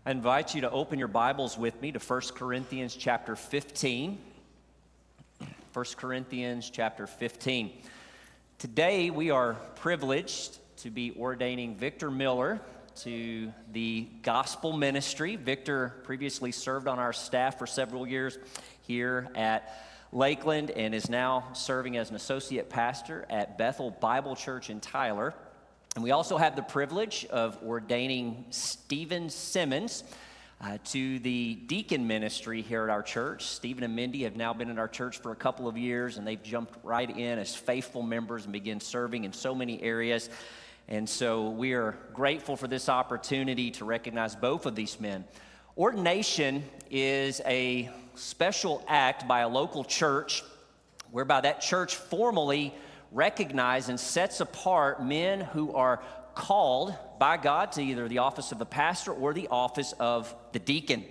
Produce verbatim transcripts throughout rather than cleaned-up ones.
I invite you to open your Bibles with me to First Corinthians chapter fifteen. First Corinthians chapter fifteen. Today we are privileged to be ordaining Victor Miller to the gospel ministry. Victor previously served on our staff for several years here at Lakeland and is now serving as an associate pastor at Bethel Bible Church in Tyler. And we also have the privilege of ordaining Stephen Simmons uh, to the deacon ministry here at our church. Stephen and Mindy have now been in our church for a couple of years, and they've jumped right in as faithful members and begin serving in so many areas. And so we are grateful for this opportunity to recognize both of these men. Ordination is a special act by a local church whereby that church formally recognizes and sets apart men who are called by God to either the office of the pastor or the office of the deacon.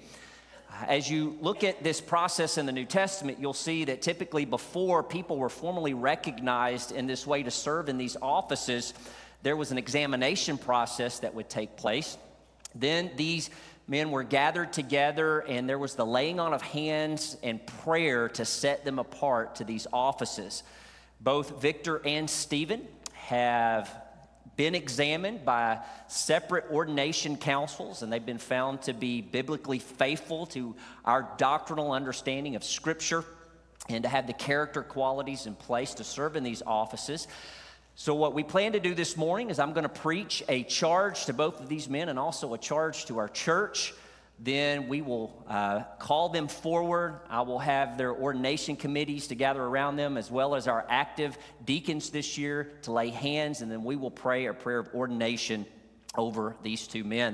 As you look at this process in the New Testament, you'll see that typically before people were formally recognized in this way to serve in these offices, there was an examination process that would take place. Then these men were gathered together, and there was the laying on of hands and prayer to set them apart to these offices. Both Victor and Stephen have been examined by separate ordination councils, and they've been found to be biblically faithful to our doctrinal understanding of Scripture and to have the character qualities in place to serve in these offices. So what we plan to do this morning is I'm going to preach a charge to both of these men and also a charge to our church. Then we will uh, call them forward. I will have their ordination committees to gather around them, as well as our active deacons this year to lay hands, and then we will pray a prayer of ordination over these two men.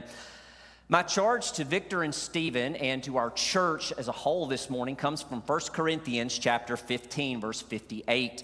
My charge to Victor and Stephen and to our church as a whole this morning comes from First Corinthians chapter fifteen, verse fifty-eight.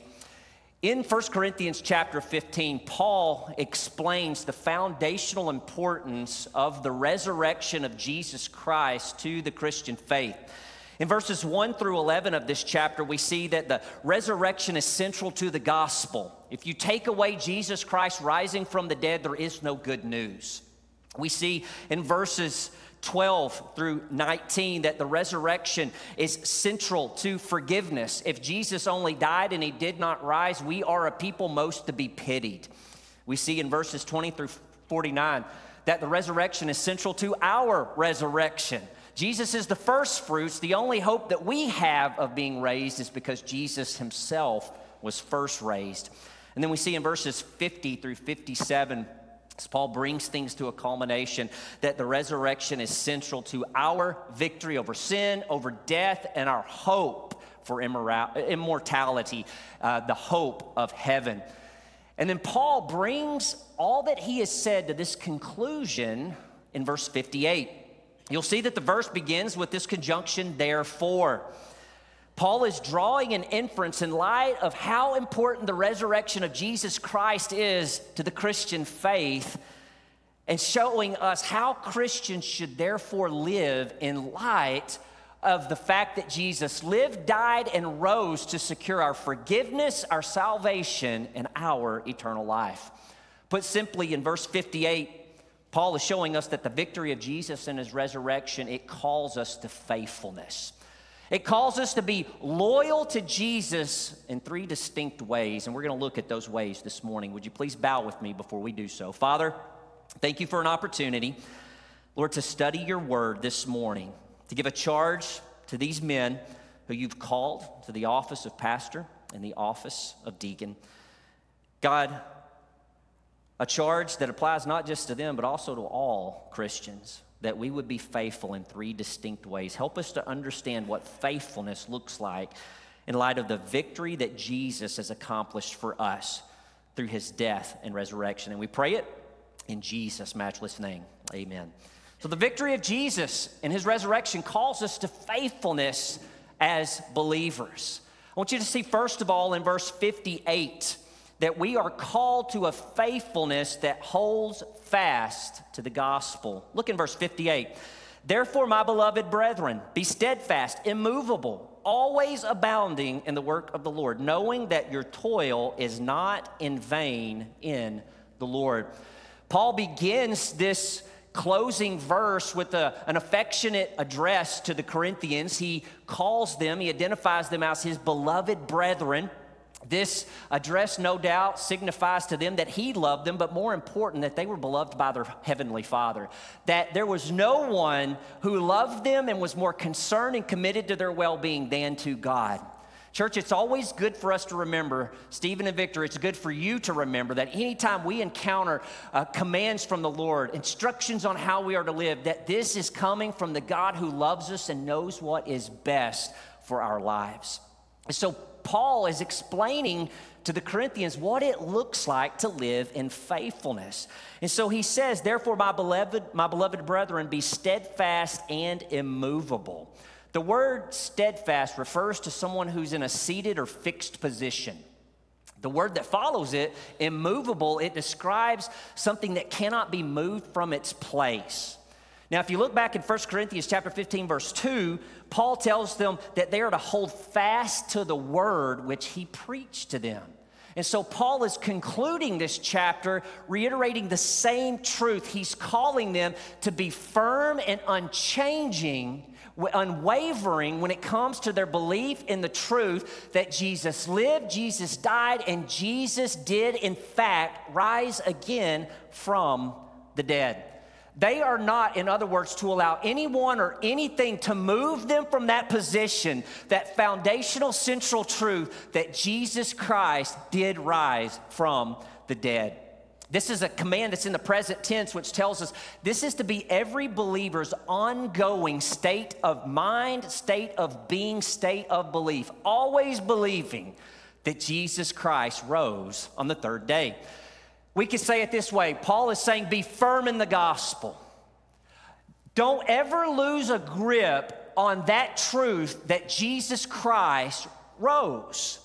In First Corinthians chapter fifteen, Paul explains the foundational importance of the resurrection of Jesus Christ to the Christian faith. In verses one through eleven of this chapter, we see that the resurrection is central to the gospel. If you take away Jesus Christ rising from the dead, there is no good news. We see in verses twelve through nineteen that the resurrection is central to forgiveness. If Jesus only died and he did not rise, we are a people most to be pitied. We see in verses twenty through forty-nine that the resurrection is central to our resurrection. Jesus is the first fruits. The only hope that we have of being raised is because Jesus himself was first raised. And then we see in verses fifty through fifty-seven, as Paul brings things to a culmination, that the resurrection is central to our victory over sin, over death, and our hope for immortality, uh, the hope of heaven. And then Paul brings all that he has said to this conclusion in verse fifty-eight. You'll see that the verse begins with this conjunction, therefore. Paul is drawing an inference in light of how important the resurrection of Jesus Christ is to the Christian faith, and showing us how Christians should therefore live in light of the fact that Jesus lived, died, and rose to secure our forgiveness, our salvation, and our eternal life. Put simply, in verse fifty-eight, Paul is showing us that the victory of Jesus and his resurrection, it calls us to faithfulness. It calls us to be loyal to Jesus in three distinct ways, and we're going to look at those ways this morning. Would you please bow with me before we do so? Father, thank you for an opportunity, Lord, to study your word this morning, to give a charge to these men who you've called to the office of pastor and the office of deacon. God, a charge that applies not just to them, but also to all Christians, that we would be faithful in three distinct ways. Help us to understand what faithfulness looks like in light of the victory that Jesus has accomplished for us through his death and resurrection. And we pray it in Jesus' matchless name. Amen. So the victory of Jesus and his resurrection calls us to faithfulness as believers. I want you to see, first of all, in verse fifty-eight, that we are called to a faithfulness that holds fast to the gospel. Look in verse fifty-eight. Therefore, my beloved brethren, be steadfast, immovable, always abounding in the work of the Lord, knowing that your toil is not in vain in the Lord. Paul begins this closing verse with a, an affectionate address to the Corinthians. He calls them, he identifies them as his beloved brethren. This address, no doubt, signifies to them that he loved them, but more important, that they were beloved by their heavenly Father. That there was no one who loved them and was more concerned and committed to their well-being than to God. Church, it's always good for us to remember, Stephen and Victor, it's good for you to remember that anytime we encounter uh, commands from the Lord, instructions on how we are to live, that this is coming from the God who loves us and knows what is best for our lives. And so Paul is explaining to the Corinthians what it looks like to live in faithfulness. And so he says, therefore, my beloved, my beloved brethren, be steadfast and immovable. The word steadfast refers to someone who's in a seated or fixed position. The word that follows it, immovable, it describes something that cannot be moved from its place. Now, if you look back in First Corinthians chapter fifteen, verse two, Paul tells them that they are to hold fast to the word which he preached to them. And so Paul is concluding this chapter, reiterating the same truth. He's calling them to be firm and unchanging, unwavering when it comes to their belief in the truth that Jesus lived, Jesus died, and Jesus did, in fact, rise again from the dead. They are not, in other words, to allow anyone or anything to move them from that position, that foundational central truth that Jesus Christ did rise from the dead. This is a command that's in the present tense, which tells us this is to be every believer's ongoing state of mind, state of being, state of belief, always believing that Jesus Christ rose on the third day. We could say it this way. Paul is saying, be firm in the gospel. Don't ever lose a grip on that truth that Jesus Christ rose.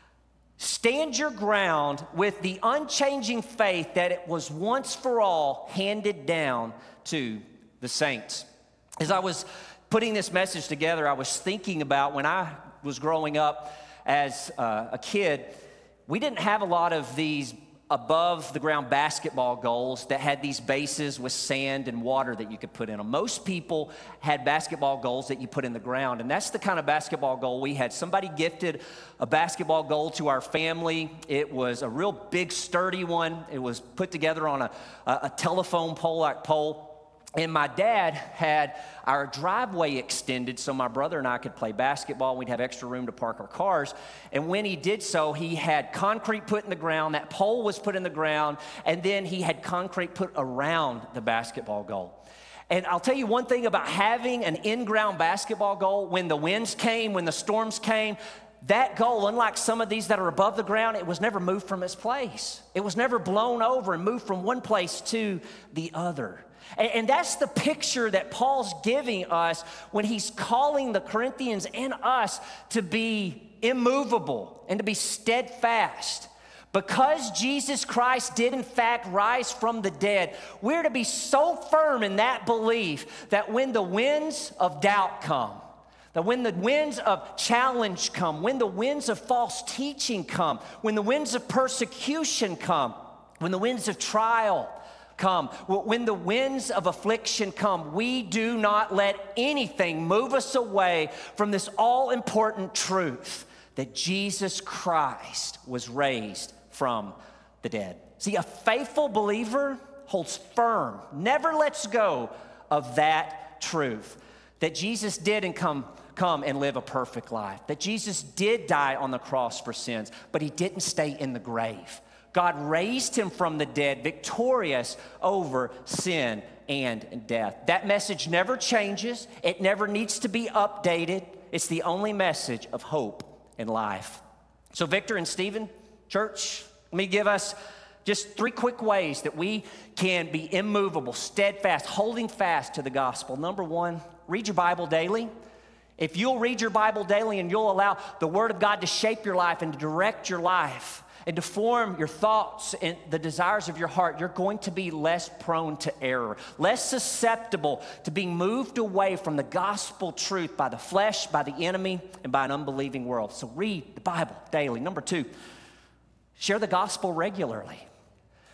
Stand your ground with the unchanging faith that it was once for all handed down to the saints. As I was putting this message together, I was thinking about when I was growing up as uh, a kid, we didn't have a lot of these above the ground basketball goals that had these bases with sand and water that you could put in them. Most people had basketball goals that you put in the ground, and that's the kind of basketball goal we had. Somebody gifted a basketball goal to our family. It was a real big, sturdy one. It was put together on a, a telephone pole-like pole. And my dad had our driveway extended so my brother and I could play basketball. We'd have extra room to park our cars. And when he did so, he had concrete put in the ground. That pole was put in the ground. And then he had concrete put around the basketball goal. And I'll tell you one thing about having an in-ground basketball goal. When the winds came, when the storms came, that goal, unlike some of these that are above the ground, it was never moved from its place. It was never blown over and moved from one place to the other. And that's the picture that Paul's giving us when he's calling the Corinthians and us to be immovable and to be steadfast. Because Jesus Christ did in fact rise from the dead, we're to be so firm in that belief that when the winds of doubt come, that when the winds of challenge come, when the winds of false teaching come, when the winds of persecution come, when the winds of trial come, when the winds of affliction come, we do not let anything move us away from this all-important truth that Jesus Christ was raised from the dead. See, a faithful believer holds firm, never lets go of that truth, that Jesus did and come, come and live a perfect life, that Jesus did die on the cross for sins, but he didn't stay in the grave. God raised him from the dead, victorious over sin and death. That message never changes. It never needs to be updated. It's the only message of hope and life. So Victor and Stephen, church, let me give us just three quick ways that we can be immovable, steadfast, holding fast to the gospel. Number one, read your Bible daily. If you'll read your Bible daily and you'll allow the Word of God to shape your life and to direct your life, and to form your thoughts and the desires of your heart, you're going to be less prone to error, less susceptible to being moved away from the gospel truth by the flesh, by the enemy, and by an unbelieving world. So read the Bible daily. Number two, share the gospel regularly.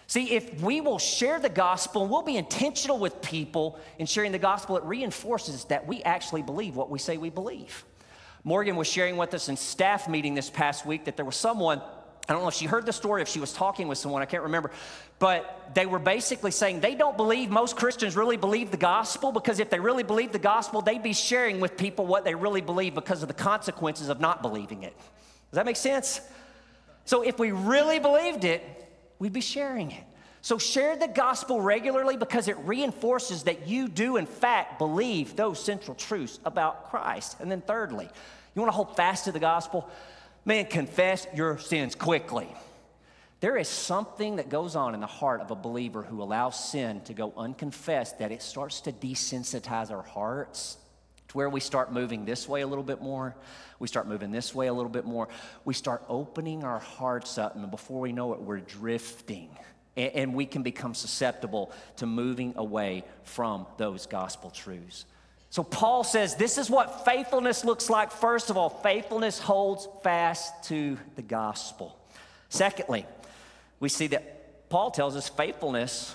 See, if we will share the gospel and we'll be intentional with people in sharing the gospel, it reinforces that we actually believe what we say we believe. Morgan was sharing with us in staff meeting this past week that there was someone, I don't know if she heard the story, if she was talking with someone, I can't remember, but they were basically saying they don't believe most Christians really believe the gospel, because if they really believe the gospel, they'd be sharing with people what they really believe because of the consequences of not believing it. Does that make sense? So if we really believed it, we'd be sharing it. So share the gospel regularly because it reinforces that you do, in fact, believe those central truths about Christ. And then thirdly, you want to hold fast to the gospel? Man, confess your sins quickly. There is something that goes on in the heart of a believer who allows sin to go unconfessed, that it starts to desensitize our hearts to where we start moving this way a little bit more. We start moving this way a little bit more. We start opening our hearts up, and before we know it, we're drifting. And, and we can become susceptible to moving away from those gospel truths. So Paul says this is what faithfulness looks like. First of all, faithfulness holds fast to the gospel. Secondly, we see that Paul tells us faithfulness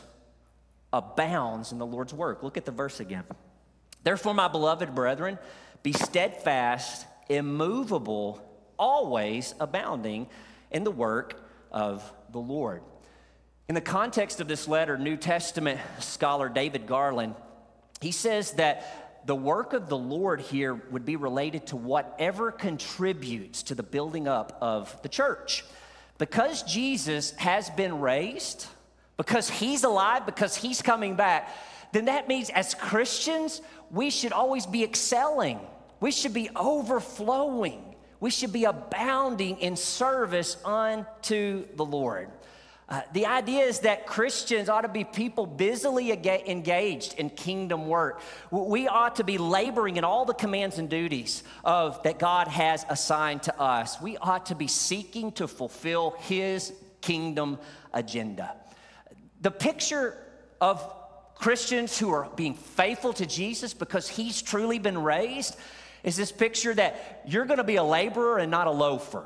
abounds in the Lord's work. Look at the verse again. Therefore, my beloved brethren, be steadfast, immovable, always abounding in the work of the Lord. In the context of this letter, New Testament scholar David Garland, he says that the work of the Lord here would be related to whatever contributes to the building up of the church. Because Jesus has been raised, because he's alive, because he's coming back, then that means as Christians, we should always be excelling. We should be overflowing. We should be abounding in service unto the Lord. Uh, the idea is that Christians ought to be people busily engaged in kingdom work. We ought to be laboring in all the commands and duties of that God has assigned to us. We ought to be seeking to fulfill his kingdom agenda. The picture of Christians who are being faithful to Jesus because he's truly been raised is this picture that you're going to be a laborer and not a loafer.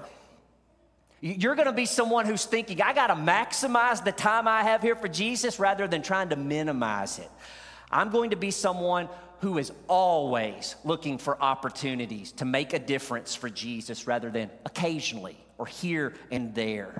You're going to be someone who's thinking, I got to maximize the time I have here for Jesus rather than trying to minimize it. I'm going to be someone who is always looking for opportunities to make a difference for Jesus rather than occasionally or here and there.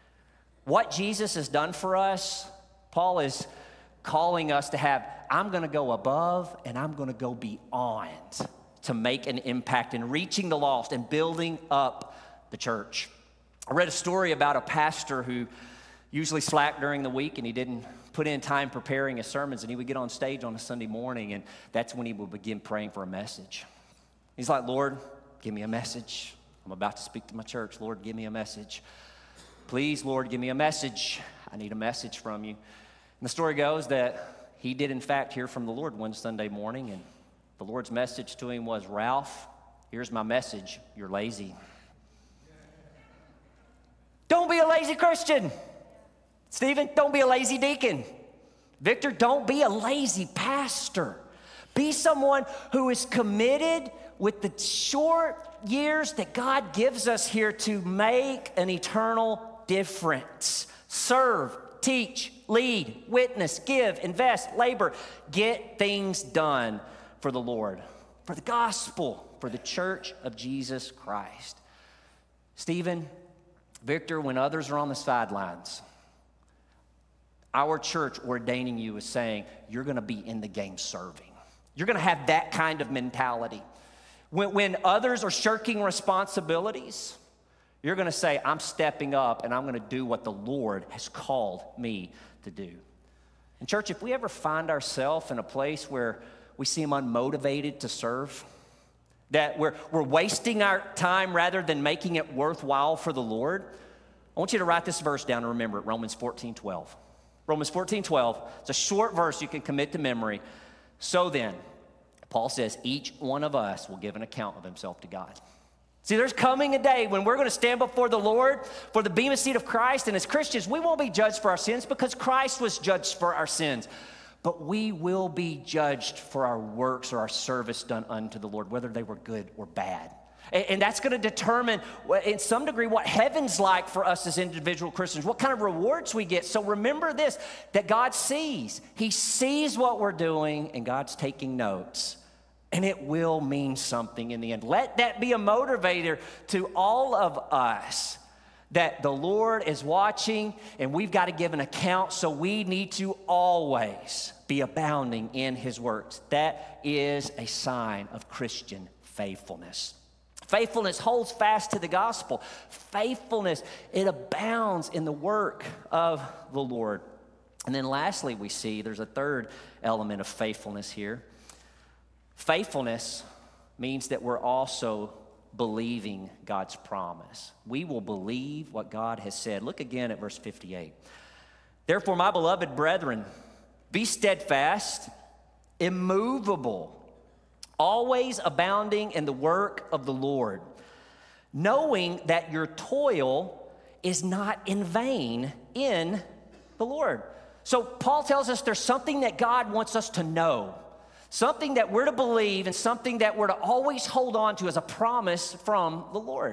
What Jesus has done for us, Paul is calling us to have, I'm going to go above and I'm going to go beyond to make an impact in reaching the lost and building up the church. I read a story about a pastor who usually slacked during the week and he didn't put in time preparing his sermons, and he would get on stage on a Sunday morning, and that's when he would begin praying for a message. He's like, Lord, give me a message. I'm about to speak to my church. Lord, give me a message. Please, Lord, give me a message. I need a message from you. And the story goes that he did, in fact, hear from the Lord one Sunday morning, and the Lord's message to him was, Ralph, here's my message. You're lazy. Don't be a lazy Christian. Stephen, don't be a lazy deacon. Victor, don't be a lazy pastor. Be someone who is committed with the short years that God gives us here to make an eternal difference. Serve, teach, lead, witness, give, invest, labor. Get things done for the Lord, for the gospel, for the church of Jesus Christ. Stephen, Victor, when others are on the sidelines, our church ordaining you is saying, you're going to be in the game serving. You're going to have that kind of mentality. When, when others are shirking responsibilities, you're going to say, I'm stepping up and I'm going to do what the Lord has called me to do. And church, if we ever find ourselves in a place where we seem unmotivated to serve, that we're, we're wasting our time rather than making it worthwhile for the Lord, I want you to write this verse down and remember it, Romans fourteen twelve. Romans fourteen twelve, it's a short verse you can commit to memory. So then, Paul says, each one of us will give an account of himself to God. See, there's coming a day when we're going to stand before the Lord for the bema seat of Christ, and as Christians, we won't be judged for our sins because Christ was judged for our sins. But we will be judged for our works or our service done unto the Lord, whether they were good or bad. And, and that's going to determine, in some degree, what heaven's like for us as individual Christians, what kind of rewards we get. So remember this, that God sees. He sees what we're doing, and God's taking notes. And it will mean something in the end. Let that be a motivator to all of us, that the Lord is watching and we've got to give an account, so we need to always be abounding in his works. That is a sign of Christian faithfulness. Faithfulness holds fast to the gospel. Faithfulness, it abounds in the work of the Lord. And then lastly, we see there's a third element of faithfulness here. Faithfulness means that we're also believing God's promise. We will believe what God has said. Look again at verse fifty-eight. Therefore, my beloved brethren, be steadfast, immovable, always abounding in the work of the Lord, knowing that your toil is not in vain in the Lord. So Paul tells us there's something that God wants us to know. Something that we're to believe and something that we're to always hold on to as a promise from the Lord.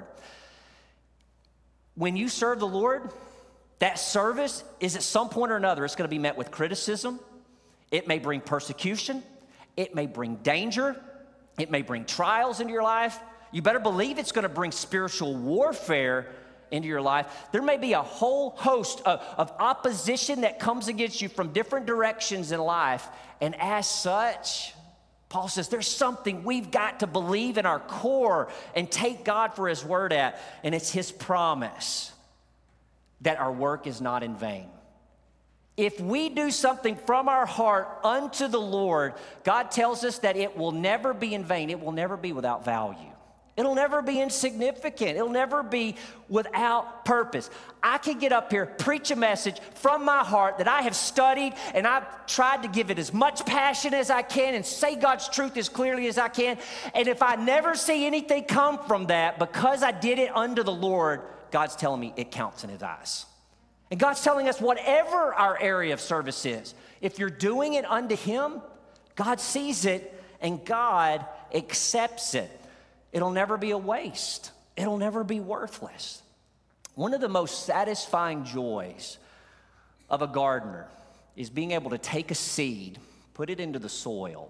When you serve the Lord, that service is at some point or another, it's going to be met with criticism. It may bring persecution. It may bring danger. It may bring trials into your life. You better believe it's going to bring spiritual warfare into your life. There may be a whole host of, of opposition that comes against you from different directions in life. And as such, Paul says there's something we've got to believe in our core and take God for his word at. And it's his promise that our work is not in vain. If we do something from our heart unto the Lord, God tells us that it will never be in vain. It will never be without value. It'll never be insignificant. It'll never be without purpose. I can get up here, preach a message from my heart that I have studied, and I've tried to give it as much passion as I can and say God's truth as clearly as I can. And if I never see anything come from that, because I did it unto the Lord, God's telling me it counts in his eyes. And God's telling us whatever our area of service is, if you're doing it unto him, God sees it and God accepts it. It'll never be a waste. It'll never be worthless. One of the most satisfying joys of a gardener is being able to take a seed, put it into the soil,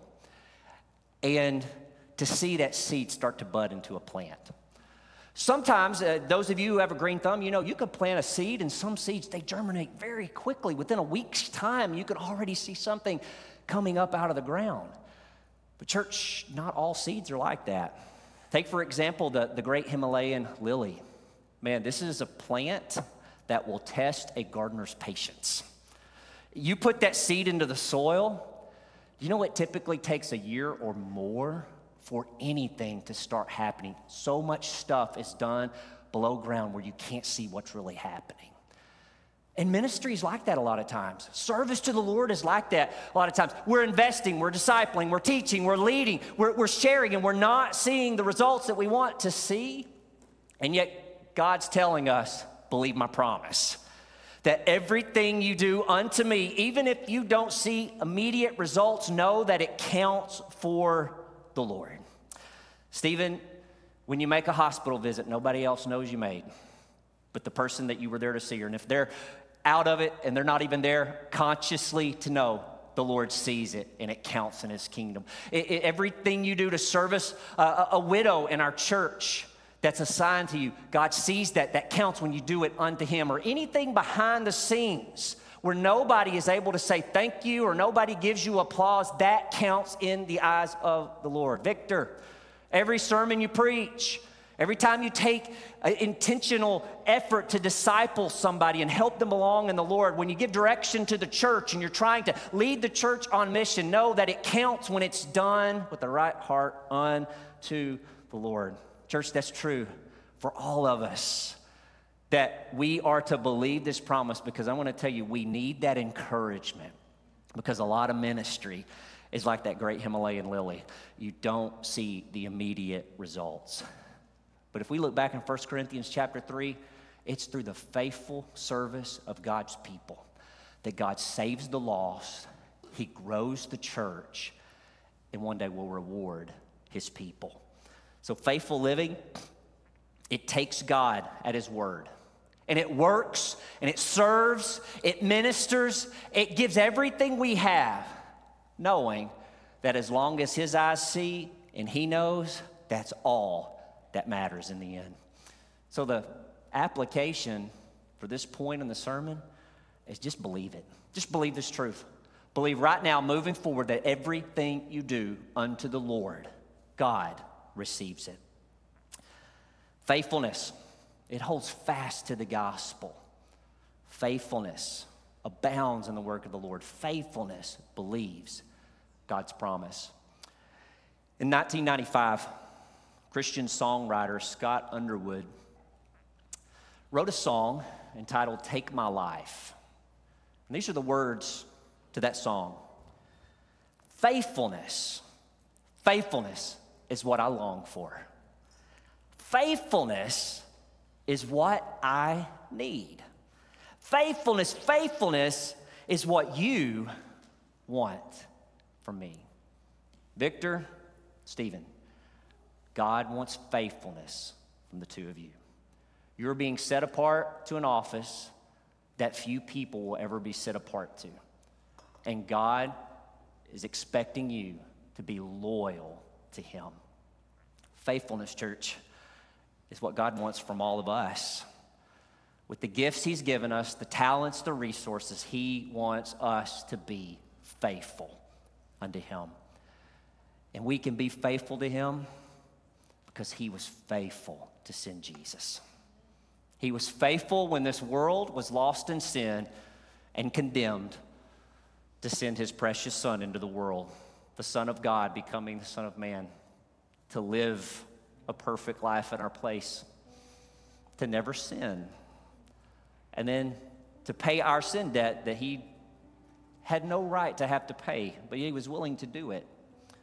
and to see that seed start to bud into a plant. Sometimes, uh, those of you who have a green thumb, you know, you could plant a seed, and some seeds, they germinate very quickly. Within a week's time, you could already see something coming up out of the ground. But church, not all seeds are like that. Take, for example, the, the great Himalayan lily. Man, this is a plant that will test a gardener's patience. You put that seed into the soil, you know it typically takes a year or more for anything to start happening. So much stuff is done below ground where you can't see what's really happening. And ministry is like that a lot of times. Service to the Lord is like that a lot of times. We're investing, we're discipling, we're teaching, we're leading, we're, we're sharing, and we're not seeing the results that we want to see. And yet God's telling us, believe my promise, that everything you do unto me, even if you don't see immediate results, know that it counts for the Lord. Stephen, when you make a hospital visit, nobody else knows you made but the person that you were there to see. And if they're out of it and they're not even there consciously to know, the Lord sees it and it counts in his kingdom. It, it, everything you do to service uh, a, a widow in our church that's assigned to you, God sees that. That counts when you do it unto him. Or anything behind the scenes where nobody is able to say thank you or nobody gives you applause, that counts in the eyes of the Lord. Victor, every sermon you preach, every time you take an intentional effort to disciple somebody and help them along in the Lord, when you give direction to the church and you're trying to lead the church on mission, know that it counts when it's done with the right heart unto the Lord. Church, that's true for all of us, that we are to believe this promise, because I want to tell you, we need that encouragement, because a lot of ministry is like that great Himalayan lily. You don't see the immediate results. But if we look back in First Corinthians chapter three, it's through the faithful service of God's people that God saves the lost, he grows the church, and one day will reward his people. So faithful living, it takes God at his word. And it works, and it serves, it ministers, it gives everything we have, knowing that as long as his eyes see and he knows, that's all that matters in the end. So the application for this point in the sermon is just believe it. Just believe this truth. Believe right now, moving forward, that everything you do unto the Lord, God receives it. Faithfulness, it holds fast to the gospel. Faithfulness abounds in the work of the Lord. Faithfulness believes God's promise. In nineteen ninety-five, Christian songwriter Scott Underwood wrote a song entitled "Take My Life." And these are the words to that song. Faithfulness, faithfulness is what I long for. Faithfulness is what I need. Faithfulness, faithfulness is what you want from me. Victor, Stephen, God wants faithfulness from the two of you. You're being set apart to an office that few people will ever be set apart to. And God is expecting you to be loyal to him. Faithfulness, church, is what God wants from all of us. With the gifts he's given us, the talents, the resources, he wants us to be faithful unto him. And we can be faithful to him because he was faithful to send Jesus. He was faithful when this world was lost in sin and condemned to send his precious son into the world, the Son of God becoming the Son of Man, to live a perfect life in our place, to never sin, and then to pay our sin debt that he had no right to have to pay, but he was willing to do it.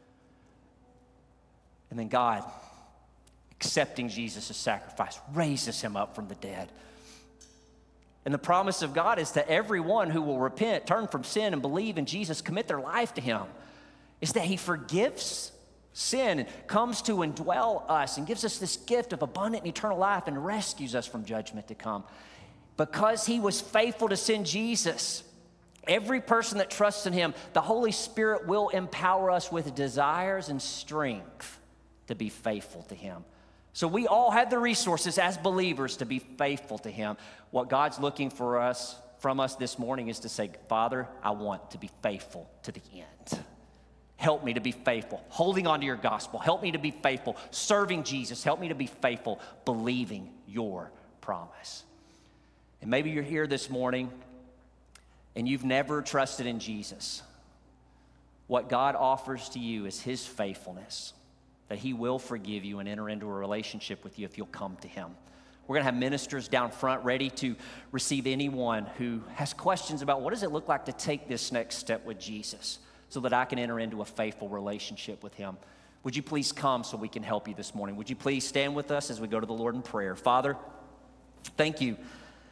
And then God, accepting Jesus' sacrifice, raises him up from the dead. And the promise of God is that everyone who will repent, turn from sin, and believe in Jesus, commit their life to him, is that he forgives sin and comes to indwell us and gives us this gift of abundant and eternal life and rescues us from judgment to come. Because he was faithful to send Jesus, every person that trusts in him, the Holy Spirit will empower us with desires and strength to be faithful to him. So we all have the resources as believers to be faithful to him. What God's looking for us, from us this morning, is to say, Father, I want to be faithful to the end. Help me to be faithful, holding on to your gospel. Help me to be faithful, serving Jesus. Help me to be faithful, believing your promise. And maybe you're here this morning and you've never trusted in Jesus. What God offers to you is his faithfulness, that he will forgive you and enter into a relationship with you if you'll come to him. We're going to have ministers down front ready to receive anyone who has questions about what does it look like to take this next step with Jesus, so that I can enter into a faithful relationship with him. Would you please come so we can help you this morning? Would you please stand with us as we go to the Lord in prayer? Father, thank you,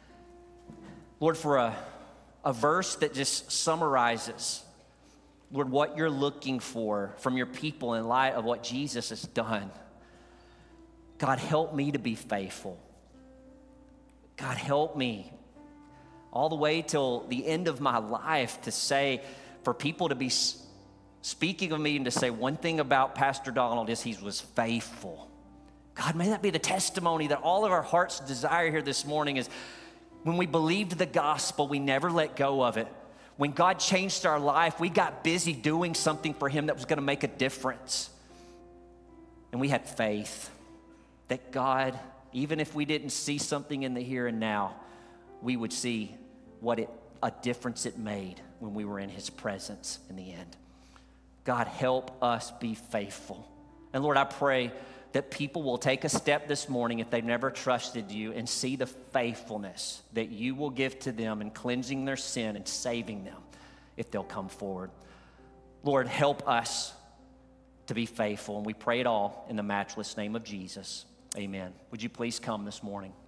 Lord, for a, a verse that just summarizes, Lord, what you're looking for from your people in light of what Jesus has done. God, help me to be faithful. God, help me all the way till the end of my life to say, for people to be speaking of me and to say one thing about Pastor Donald is he was faithful. God, may that be the testimony that all of our heart's desire here this morning is when we believed the gospel, we never let go of it. When God changed our life, we got busy doing something for him that was going to make a difference. And we had faith that God, even if we didn't see something in the here and now, we would see what it, a difference it made when we were in his presence in the end. God, help us be faithful. And Lord, I pray that people will take a step this morning if they've never trusted you and see the faithfulness that you will give to them in cleansing their sin and saving them if they'll come forward. Lord, help us to be faithful. And we pray it all in the matchless name of Jesus. Amen. Would you please come this morning?